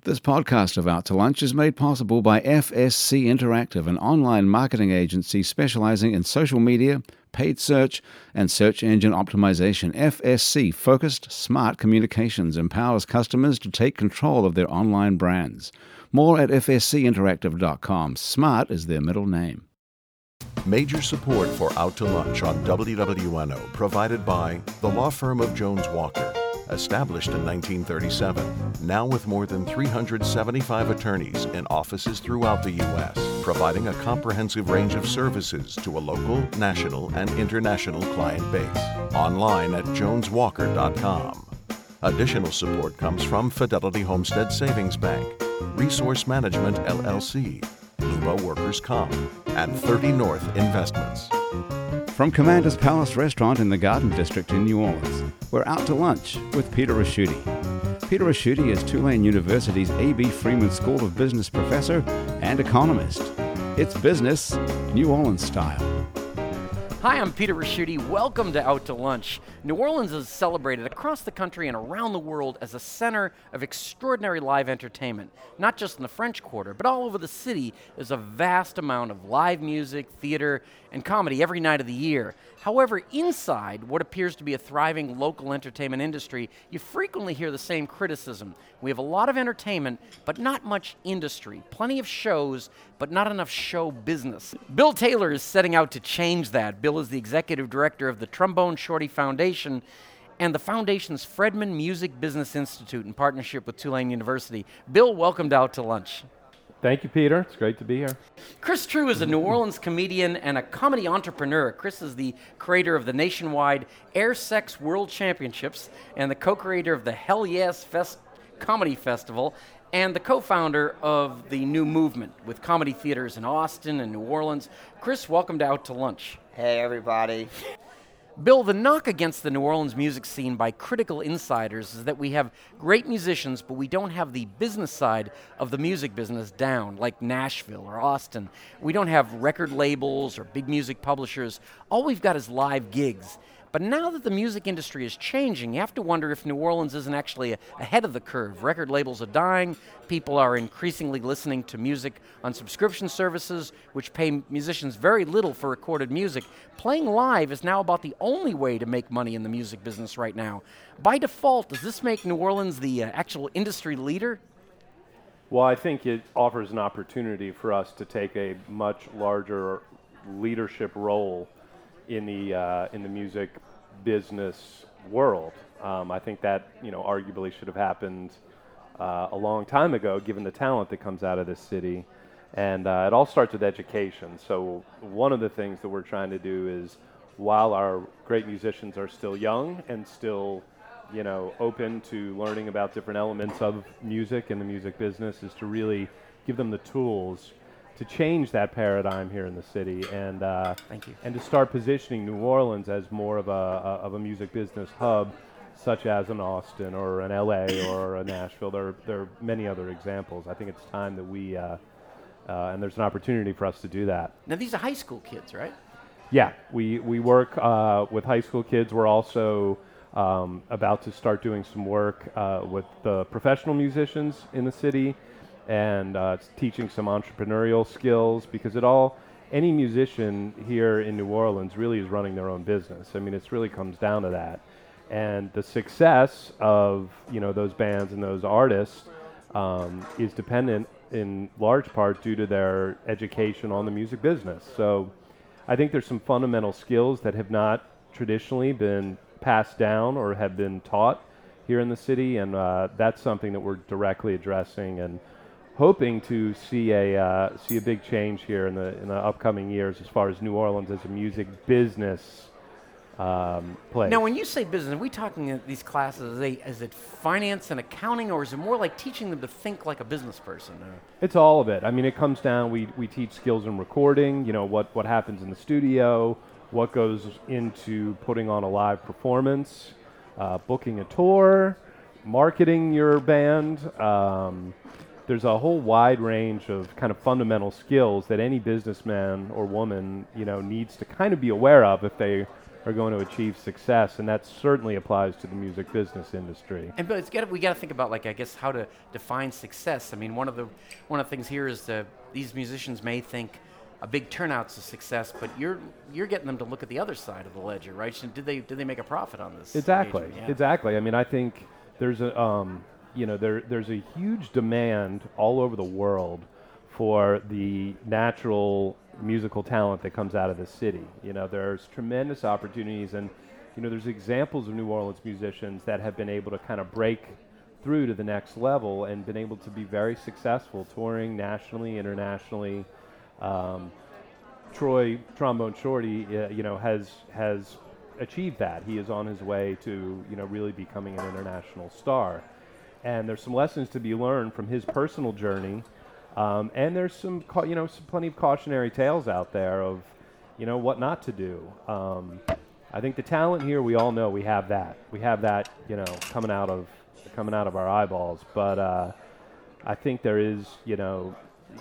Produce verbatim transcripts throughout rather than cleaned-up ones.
This podcast of Out to Lunch is made possible by F S C Interactive, an online marketing agency specializing in social media, paid search, and search engine optimization. F S C Focused Smart Communications empowers customers to take control of their online brands. More at f s c interactive dot com. Smart is their middle name. Major support for Out to Lunch on W W N O provided by the law firm of Jones Walker. Established in nineteen thirty-seven, now with more than three hundred seventy-five attorneys in offices throughout the U S, providing a comprehensive range of services to a local, national, and international client base. Online at jones walker dot com. Additional support comes from Fidelity Homestead Savings Bank, Resource Management L L C, Luba Workers' Comp, and thirty North Investments. From Commander's Palace Restaurant in the Garden District in New Orleans, we're out to lunch with Peter Ricchiuti. Peter Ricchiuti is Tulane University's A B Freeman School of Business professor and economist. It's business, New Orleans style. Hi, I'm Peter Ricchiuti. Welcome to Out to Lunch. New Orleans is celebrated across the country and around the world as a center of extraordinary live entertainment. Not just in the French Quarter, but all over the city there's a vast amount of live music, theater, and comedy every night of the year. However, inside what appears to be a thriving local entertainment industry, you frequently hear the same criticism. We have a lot of entertainment, but not much industry. Plenty of shows, but not enough show business. Bill Taylor is setting out to change that. Bill is the executive director of the Trombone Shorty Foundation and the foundation's Fredman Music Business Institute in partnership with Tulane University. Bill, welcome to Out to Lunch. Thank you, Peter. It's great to be here. Chris True is a New Orleans comedian and a comedy entrepreneur. Chris is the creator of the nationwide Air Sex World Championships and the co-creator of the Hell Yes Fest Comedy Festival and the co-founder of the New Movement with comedy theaters in Austin and New Orleans. Chris, welcome to Out to Lunch. Hey, everybody. Bill, the knock against the New Orleans music scene by critical insiders is that we have great musicians, but we don't have the business side of the music business down, like Nashville or Austin. We don't have record labels or big music publishers. All we've got is live gigs. But now that the music industry is changing, you have to wonder if New Orleans isn't actually ahead of the curve. Record labels are dying. People are increasingly listening to music on subscription services, which pay musicians very little for recorded music. Playing live is now about the only way to make money in the music business right now. By default, does this make New Orleans the uh, actual industry leader? Well, I think it offers an opportunity for us to take a much larger leadership role in the uh, in the music business world. Um, I think that, you know, arguably should have happened uh, a long time ago, given the talent that comes out of this city. And uh, it all starts with education. So one of the things that we're trying to do is, while our great musicians are still young and still, you know, open to learning about different elements of music and the music business, is to really give them the tools to change that paradigm here in the city, and uh, Thank you. and to start positioning New Orleans as more of a, a of a music business hub, such as an Austin or an L A or a Nashville. There there are many other examples. I think it's time that we uh, uh, and there's an opportunity for us to do that. Now, these are high school kids, right? Yeah, we we work uh, with high school kids. We're also um, about to start doing some work uh, with the professional musicians in the city, and uh, teaching some entrepreneurial skills, because it all, any musician here in New Orleans really is running their own business. I mean, it really comes down to that. And the success of, you know, those bands and those artists um, is dependent in large part due to their education on the music business. So I think there's some fundamental skills that have not traditionally been passed down or have been taught here in the city, and uh, that's something that we're directly addressing and hoping to see a uh, see a big change here in the in the upcoming years as far as New Orleans as a music business um, place. Now, when you say business, are we talking uh, these classes, are they, is it finance and accounting, or is it more like teaching them to think like a business person? Uh, It's all of it. I mean, it comes down, we we teach skills in recording, you know, what, what happens in the studio, what goes into putting on a live performance, uh, booking a tour, marketing your band. Um, There's a whole wide range of kind of fundamental skills that any businessman or woman, you know, needs to kind of be aware of if they are going to achieve success, and that certainly applies to the music business industry. And but it's got we got to think about, like, I guess how to define success. I mean, one of the one of the things here is that these musicians may think a big turnout's a success, but you're you're getting them to look at the other side of the ledger, right? So did they did they make a profit on this? Exactly, Yeah. exactly. I mean, I think there's a um, you know there there's a huge demand all over the world for the natural musical talent that comes out of the city. You know, there's tremendous opportunities, and you know, there's examples of New Orleans musicians that have been able to kind of break through to the next level and been able to be very successful touring nationally, internationally. Um, Troy Trombone Shorty, uh, you know, has has achieved that. He is on his way to, you know, really becoming an international star. And there's some lessons to be learned from his personal journey. Um, and there's some, ca- you know, some plenty of cautionary tales out there of, you know, what not to do. Um, I think the talent here, we all know we have that. We have that, you know, coming out of coming out of our eyeballs. But uh, I think there is, you know,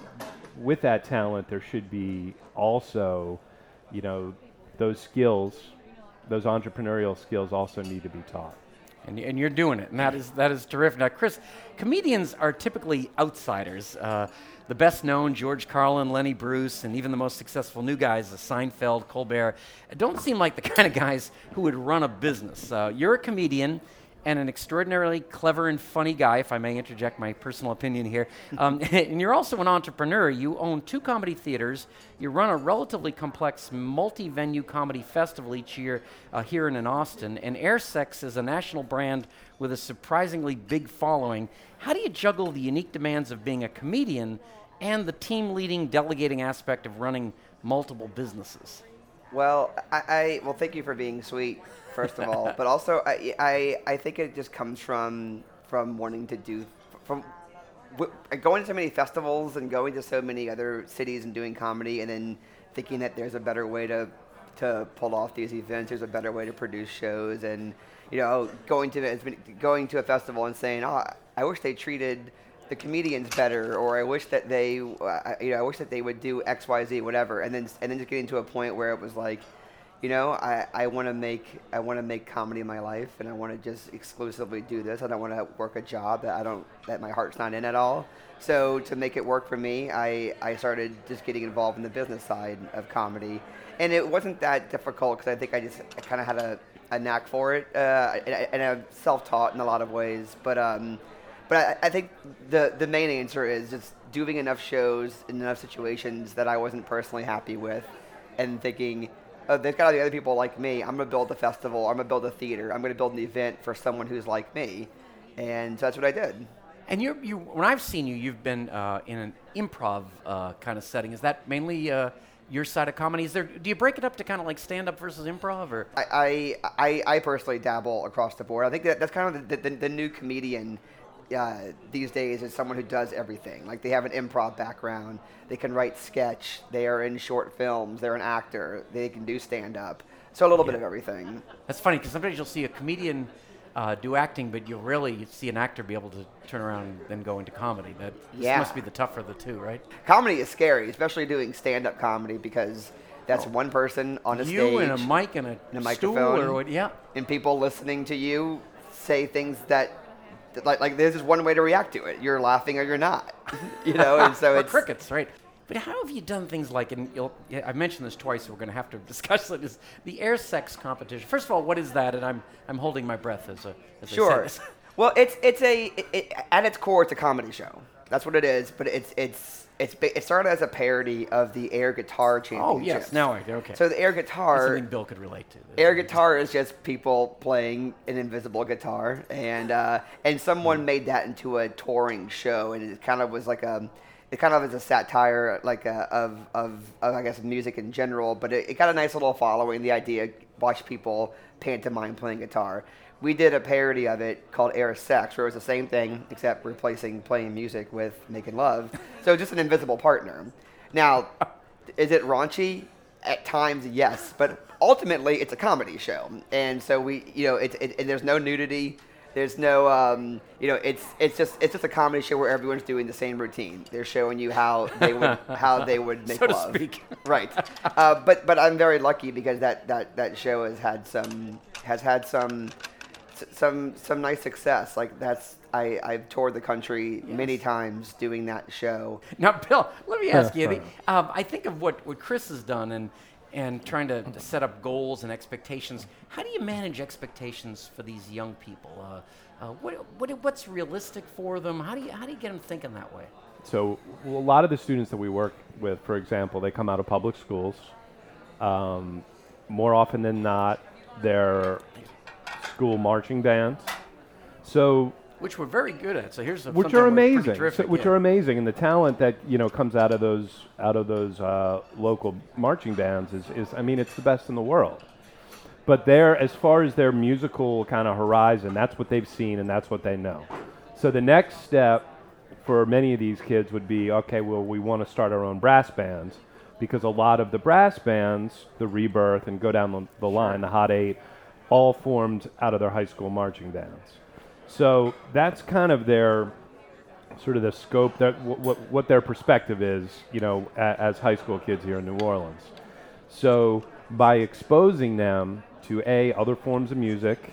with that talent, there should be also, you know, those skills, those entrepreneurial skills also need to be taught. And, and you're doing it, and that is that is terrific. Now, Chris, comedians are typically outsiders. Uh, the best known, George Carlin, Lenny Bruce, and even the most successful new guys, uh, Seinfeld, Colbert, don't seem like the kind of guys who would run a business. Uh, you're a comedian and an extraordinarily clever and funny guy, if I may interject my personal opinion here. Um, and you're also an entrepreneur. You own two comedy theaters. You run a relatively complex multi-venue comedy festival each year uh, here and in Austin. And AirSex is a national brand with a surprisingly big following. How do you juggle the unique demands of being a comedian and the team-leading, delegating aspect of running multiple businesses? Well, I, I well, thank you for being sweet, first of all. But also, I, I, I think it just comes from from wanting to do from w- going to so many festivals and going to so many other cities and doing comedy, and then thinking that there's a better way to to pull off these events. There's a better way to produce shows, and you know, going to going to a festival and saying, "Oh, I wish they treated the comedians better," or I wish that they, uh, you know, I wish that they would do X, Y, Z, whatever, and then and then just getting to a point where it was like, you know, I, I want to make I want to make comedy in my life, and I want to just exclusively do this. I don't want to work a job that I don't that my heart's not in at all. So to make it work for me, I I started just getting involved in the business side of comedy, and it wasn't that difficult because I think I just I kind of had a, a knack for it, uh, and, and I'm self-taught in a lot of ways, but um. But I, I think the the main answer is just doing enough shows in enough situations that I wasn't personally happy with, and thinking, oh, there's got to be other people like me. I'm going to build a festival. I'm going to build a theater. I'm going to build an event for someone who's like me. And so that's what I did. And you're, you, when I've seen you, you've been uh, in an improv uh, kind of setting. Is that mainly uh, your side of comedy? Is there? Do you break it up to kind of like stand-up versus improv? Or I, I, I, I personally dabble across the board. I think that that's kind of the, the, the new comedian Uh, these days is someone who does everything. Like, they have an improv background, they can write sketch, they are in short films, they're an actor, they can do stand-up. So a little yeah. bit of everything. That's funny, because sometimes you'll see a comedian uh, do acting, but you'll rarely see an actor be able to turn around and then go into comedy. That yeah. must be the tougher of the two, right? Comedy is scary, especially doing stand-up comedy, because that's oh. one person on a you stage. You and a mic and a, and a stool microphone, or what, yeah. and people listening to you say things that Like, like there's just one way to react to it. You're laughing or you're not, you know. And so or it's crickets, right? But how have you done things like? And you'll, yeah, I've mentioned this twice, so we're going to have to discuss it. Is the AirSex competition? First of all, what is that? And I'm I'm holding my breath as a as sure. I say this. Well, it's it's a it, it, at its core, it's a comedy show. That's what it is. But it's it's it's it started as a parody of the Air Guitar Championship. Oh yes, now I okay. So the Air Guitar. That's something Bill could relate to. Air guitar is just people playing an invisible guitar, and uh, and someone mm. made that into a touring show, and it kind of was like a, it kind of is a satire like a, of, of of I guess music in general, but it, it got a nice little following. The idea, watch people pantomime playing guitar. We did a parody of it called AirSex, where it was the same thing except replacing playing music with making love. So just an invisible partner. Now, is it raunchy? At times, yes, but ultimately it's a comedy show, and so we, you know, it, it, and there's no nudity, There's no, um, you know, it's it's just it's just a comedy show where everyone's doing the same routine. They're showing you how they would how they would make so to love. speak. Right. Uh, but but I'm very lucky because that, that, that show has had some has had some some some nice success. Like that's I I've toured the country yes. many times doing that show. Now, Bill, let me ask you. Um, I think of what, what Chris has done and. and trying to set up goals and expectations. How do you manage expectations for these young people? Uh, uh, what, what, what's realistic for them? How do you how do you get them thinking that way? So a lot of the students that we work with, for example, they come out of public schools. Um, more often than not, they're school marching bands. So which we're very good at. So here's a which are amazing, terrific, so, which yeah. are amazing, and the talent that you know comes out of those out of those uh, local marching bands is, is, I mean, it's the best in the world. But they're, as far as their musical kind of horizon, that's what they've seen and that's what they know. So the next step for many of these kids would be, okay, well, we want to start our own brass bands, because a lot of the brass bands, the Rebirth and go down the, the line, the Hot Eight, all formed out of their high school marching bands. So that's kind of their sort of the scope, that w- w- what their perspective is, you know, a- as high school kids here in New Orleans. So by exposing them to A, other forms of music,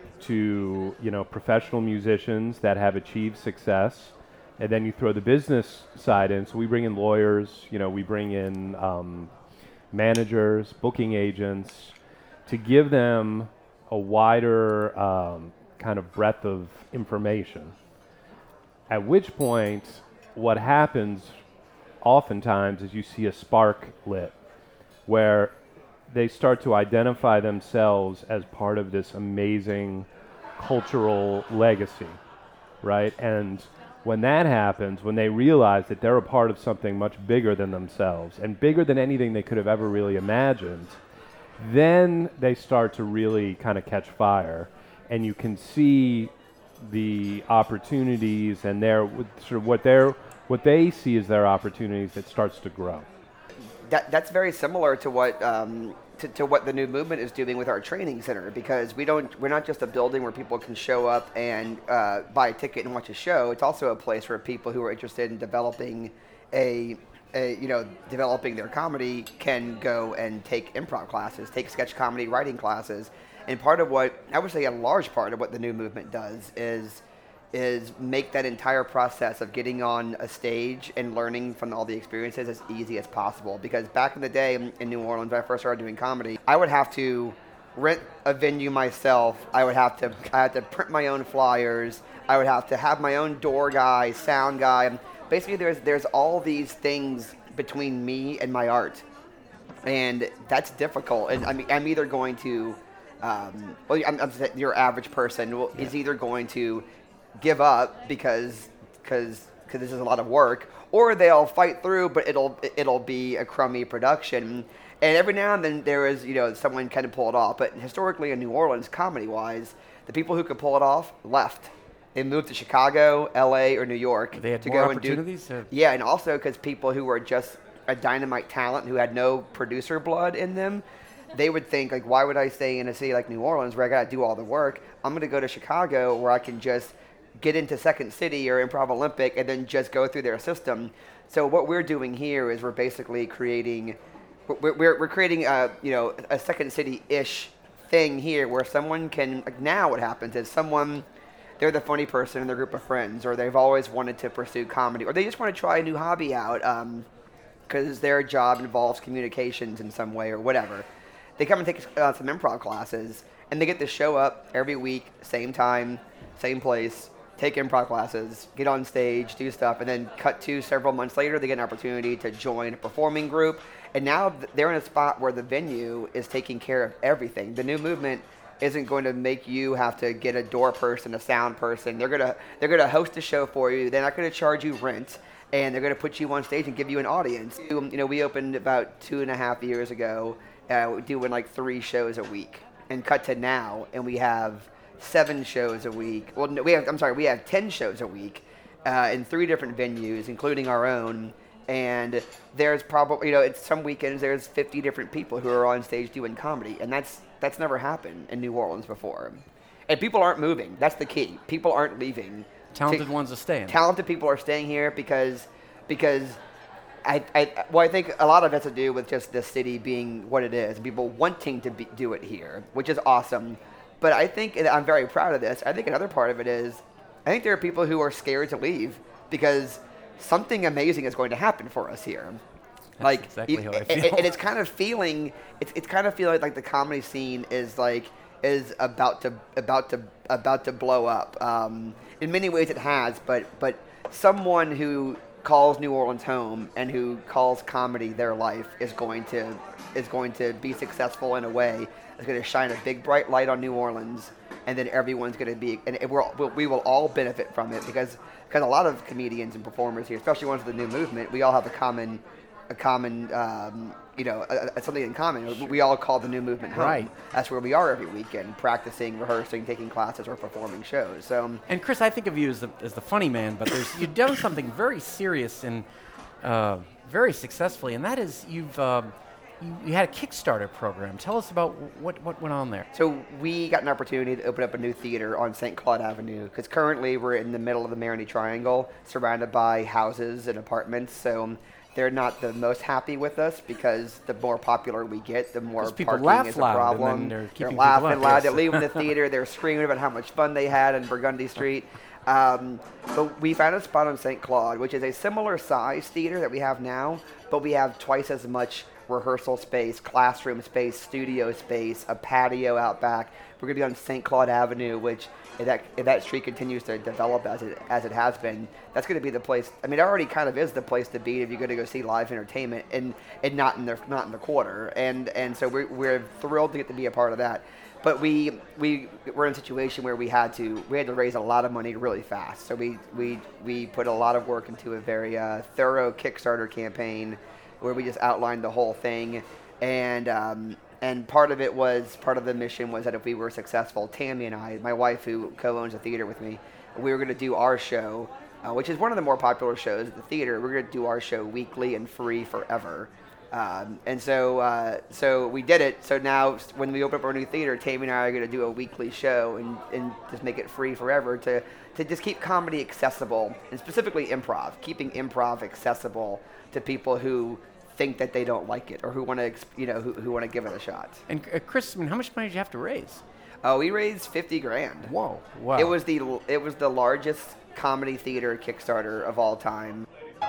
to, you know, professional musicians that have achieved success, and then you throw the business side in. So we bring in lawyers, you know, we bring in um, managers, booking agents, to give them a wider um, kind of breadth of information. At which point, what happens oftentimes is you see a spark lit, where they start to identify themselves as part of this amazing cultural legacy, right? And when that happens, when they realize that they're a part of something much bigger than themselves, and bigger than anything they could have ever really imagined, then they start to really kind of catch fire. And you can see the opportunities and their sort of what their what they see as their opportunities that starts to grow. That that's very similar to what um, to, to what the new movement is doing with our training center, because we don't we're not just a building where people can show up and uh, buy a ticket and watch a show. It's also a place where people who are interested in developing a A, you know, developing their comedy can go and take improv classes, take sketch comedy writing classes. And part of what, I would say a large part of what the new movement does is is make that entire process of getting on a stage and learning from all the experiences as easy as possible. Because back in the day in, in New Orleans, when I first started doing comedy, I would have to rent a venue myself. I would have to I had to print my own flyers. I would have to have my own door guy, sound guy. Basically, there's there's all these things between me and my art, and that's difficult. And I'm I'm either going to, um, well, I'm, I'm your average person will, yeah. is either going to give up because because because this is a lot of work, or they'll fight through, but it'll it'll be a crummy production. And every now and then there is, you know, someone kind of pull it off. But historically in New Orleans, comedy-wise, the people who could pull it off left. They moved to Chicago, L A, or New York they had to more go and do. Opportunities? Yeah, and also because people who were just a dynamite talent who had no producer blood in them, they would think, like, why would I stay in a city like New Orleans where I got to do all the work? I'm going to go to Chicago where I can just get into Second City or Improv Olympic and then just go through their system. So what we're doing here is we're basically creating, we're, we're, we're creating a, you know, a Second City-ish thing here where someone can, like now what happens is someone, they're the funny person in their group of friends, or they've always wanted to pursue comedy, or they just want to try a new hobby out because um, their job involves communications in some way or whatever. They come and take uh, some improv classes, and they get to show up every week, same time, same place, take improv classes, get on stage, do stuff, and then cut to several months later, they get an opportunity to join a performing group. And now they're in a spot where the venue is taking care of everything. The new movement isn't going to make you have to get a door person, a sound person. They're gonna they're gonna host a show for you. They're not gonna charge you rent, and they're gonna put you on stage and give you an audience. You know, we opened about two and a half years ago, uh, doing like three shows a week, and cut to now, and we have seven shows a week. Well, no, we have I'm sorry, we have ten shows a week, uh, in three different venues, including our own. And there's probably, you know, it's some weekends there's fifty different people who are on stage doing comedy, and that's that's never happened in New Orleans before. And people aren't moving. That's the key. People aren't leaving. Talented T- ones are staying. Talented people are staying here because because I, I well I think a lot of it has to do with just the city being what it is, people wanting to be, do it here, which is awesome. But I think, and I'm very proud of this, I think another part of it is I think there are people who are scared to leave because something amazing is going to happen for us here. That's like exactly you, how I and, feel. and it's kind of feeling it's it's kind of feeling like the comedy scene is like is about to about to about to blow up. Um, in many ways it has, but but someone who calls New Orleans home and who calls comedy their life is going to is going to be successful in a way. It's going to shine a big bright light on New Orleans, and then everyone's going to be and it, we're, we will all benefit from it because because a lot of comedians and performers here, especially ones with the new movement, we all have a common a common um, you know a, a, something in common. We all call the new movement home. Right. That's where we are every weekend, practicing, rehearsing, taking classes, or performing shows. So. Um, And Chris, I think of you as the, as the funny man, but there's, you've done something very serious and uh, very successfully, and that is you've uh, you, you had a Kickstarter program. Tell us about what, what went on there. So we got an opportunity to open up a new theater on Saint Claude Avenue because currently we're in the middle of the Marigny Triangle, surrounded by houses and apartments. So um, they're not the most happy with us because the more popular we get, the more people parking laugh is a loud, and problem. then they're They're keeping people laughing out, loud. yes. They're leaving the theater. They're screaming about how much fun they had in Burgundy Street. Um, but we found a spot on Saint Claude, which is a similar size theater that we have now, but we have twice as much rehearsal space, classroom space, studio space, a patio out back. We're going to be on Saint Claude Avenue, which if that, if that street continues to develop as it as it has been, that's going to be the place. I mean, it already kind of is the place to be if you're going to go see live entertainment, and, and not in the not in the quarter. And and so we're we're thrilled to get to be a part of that. But we we were in a situation where we had to we had to raise a lot of money really fast. So we we we put a lot of work into a very uh, thorough Kickstarter campaign, where we just outlined the whole thing, and um, and part of it was part of the mission was that if we were successful, Tammy and I, my wife who co-owns the theater with me, we were going to do our show, uh, which is one of the more popular shows at the theater. We're going to do our show weekly and free forever. Um, and so uh, so we did it. So now when we open up our new theater, Tammy and I are going to do a weekly show and, and just make it free forever to, to just keep comedy accessible, and specifically improv, keeping improv accessible to people who think that they don't like it or who want to, you know, who, who want to give it a shot. And uh, Chris, I mean, how much money did you have to raise? Oh, we raised fifty grand. Whoa! Wow! It was the it was the largest comedy theater Kickstarter of all time.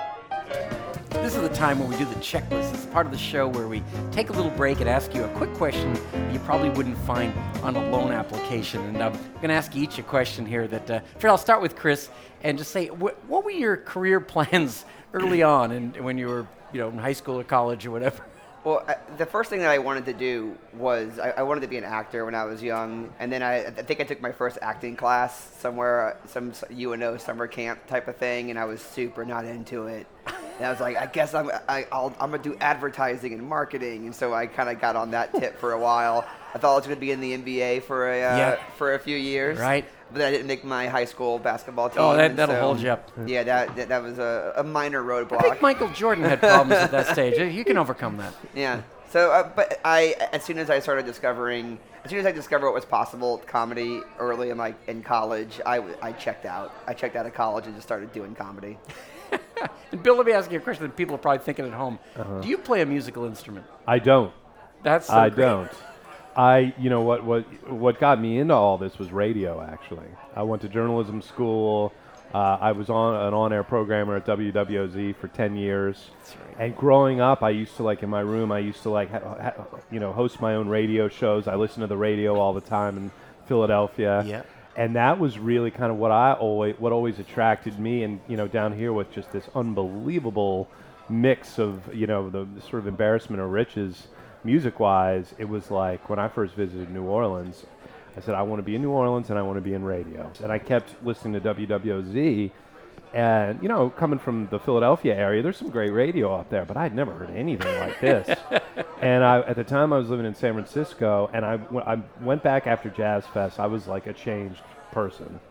This is the time when we do the checklist. It's part of the show where we take a little break and ask you a quick question you probably wouldn't find on a loan application. And um, I'm going to ask you each a question here. That uh, Fred, I'll start with Chris and just say, wh- what were your career plans early on, and when you were, you know, in high school or college or whatever? Well, I, the first thing that I wanted to do was I, I wanted to be an actor when I was young, and then I, I think I took my first acting class somewhere, some U N O summer camp type of thing, and I was super not into it. And I was like, I guess I'm I, I'll, I'm gonna do advertising and marketing, and so I kind of got on that tip for a while. I thought I was gonna be in the N B A for a uh, Yeah. for a few years, Right. But I didn't make my high school basketball team. Oh, that- and that'll so- hold you up. Yeah, that that, that was a, a minor roadblock. I think Michael Jordan had problems at that stage. You can overcome that. Yeah. So, uh, but I, as soon as I started discovering, as soon as I discovered what was possible with comedy early in my in college, I, I checked out. I checked out of college and just started doing comedy. And Bill, let me ask you a question that people are probably thinking at home. Uh-huh. Do you play a musical instrument? I don't. That's so I great. don't. I, you know, what, what, what got me into all this was radio, actually. I went to journalism school. Uh, I was on an on-air programmer at W W O Z for ten years. That's right. And growing up, I used to, like, in my room, I used to, like, ha- ha- you know, host my own radio shows. I listened to the radio all the time in Philadelphia. Yeah. And that was really kind of what I always, what always attracted me. And, you know, down here with just this unbelievable mix of, you know, the, the sort of embarrassment of riches, music-wise, it was like when I first visited New Orleans, I said, I want to be in New Orleans and I want to be in radio. And I kept listening to W W O Z. And, you know, coming from the Philadelphia area, there's some great radio up there, but I'd never heard anything like this. And I, at the time, I was living in San Francisco, and I, w- I went back after Jazz Fest. I was like a changed person.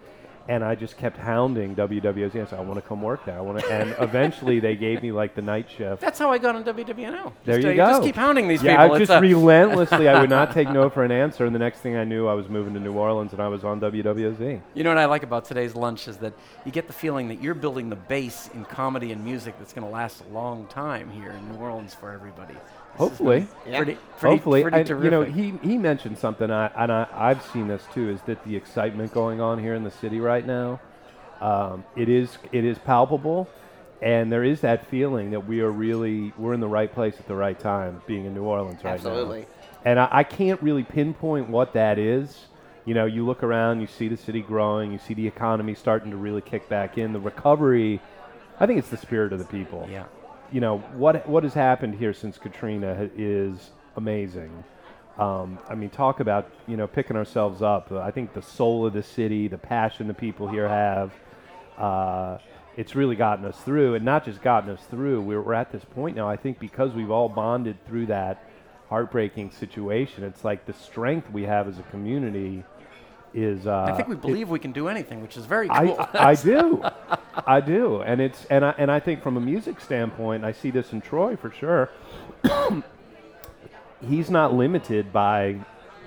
And I just kept hounding W W O Z. I said, I want to come work there. I want to, and eventually they gave me like the night shift. That's how I got on W W N O. There just, you uh, go. Just keep hounding these yeah, people. I It's just a relentlessly, I would not take no for an answer. And the next thing I knew, I was moving to New Orleans and I was on W W O Z. You know what I like about today's lunch is that you get the feeling that you're building the base in comedy and music that's going to last a long time here in New Orleans for everybody. This Hopefully. Yeah. Pretty, pretty, Hopefully. pretty I, terrific. you know, he, he mentioned something, I, and I, I've seen this too, is that the excitement going on here in the city right now, um, it is it is palpable, and there is that feeling that we are really, we're in the right place at the right time, being in New Orleans right Absolutely. now. And I, I can't really pinpoint what that is. You know, you look around, you see the city growing, you see the economy starting to really kick back in. The recovery, I think it's the spirit of the people. Yeah. You know, what what has happened here since Katrina ha- is amazing. Um, I mean, talk about, you know, picking ourselves up. Uh, I think the soul of the city, the passion the people here have, uh, it's really gotten us through. And not just gotten us through, we're, we're at this point now, I think, because we've all bonded through that heartbreaking situation. It's like the strength we have as a community is... Uh, I think we it- believe we can do anything, which is very I, cool. I do, I do, and it's and I and I think from a music standpoint, I see this in Troy for sure. He's not limited by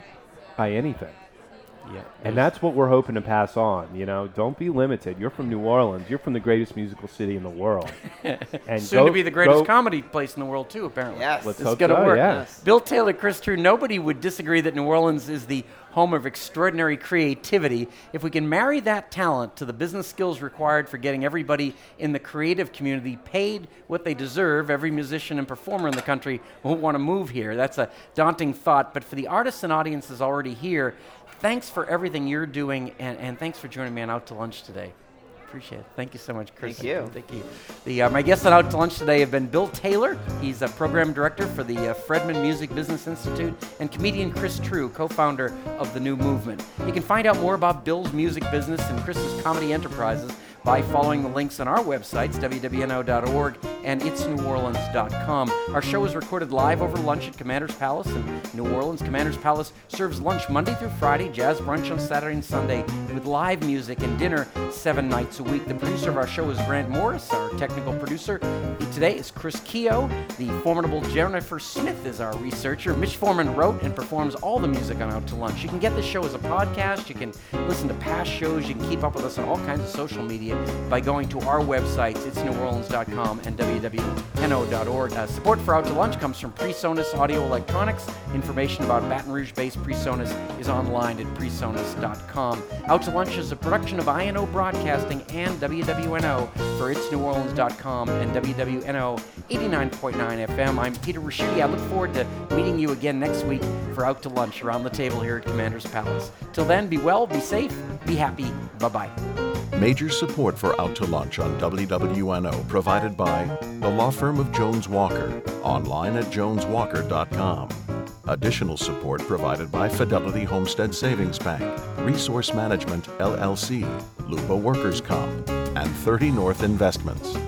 by anything, yeah. and that's what we're hoping to pass on. You know, don't be limited. You're from New Orleans. You're from the greatest musical city in the world, and Soon go- to be the greatest go- comedy place in the world, too, apparently. Yes. Let's This is hope going to so, work. yes. Bill Taylor, Chris True, nobody would disagree that New Orleans is the home of extraordinary creativity. If we can marry that talent to the business skills required for getting everybody in the creative community paid what they deserve, every musician and performer in the country won't want to move here. That's a daunting thought. But for the artists and audiences already here, thanks for everything you're doing, and, and thanks for joining me on Out to Lunch today. Appreciate it. Thank you so much, Chris. Thank you. Thank you. The, uh, my guests on Out to Lunch today have been Bill Taylor. He's a program director for the uh, Fredman Music Business Institute, and comedian Chris True, co-founder of The New Movement. You can find out more about Bill's music business and Chris's comedy enterprises by following the links on our websites, W W N O dot org and its new orleans dot com. Our show is recorded live over lunch at Commander's Palace in New Orleans. Commander's Palace serves lunch Monday through Friday, jazz brunch on Saturday and Sunday, with live music and dinner seven nights a week. The producer of our show is Grant Morris. Our technical producer today is Chris Keogh. The formidable Jennifer Smith is our researcher. Mitch Foreman wrote and performs all the music on Out to Lunch. You can get the show as a podcast. You can listen to past shows. You can keep up with us on all kinds of social media by going to our websites, its new orleans dot com and W W N O dot org. Uh, support for Out to Lunch comes from PreSonus Audio Electronics. Information about Baton Rouge-based PreSonus is online at presonus dot com. Out to Lunch is a production of I N O Broadcasting and W W N O for its new orleans dot com and W W N O eighty-nine point nine F M. I'm Peter Raschuti. I look forward to meeting you again next week for Out to Lunch around the table here at Commander's Palace. Till then, be well, be safe, be happy. Bye-bye. Major support for Out to Lunch on W W N O provided by the law firm of Jones Walker, online at jones walker dot com. Additional support provided by Fidelity Homestead Savings Bank, Resource Management, L L C, Lupa Workers' Comp, and thirty North Investments.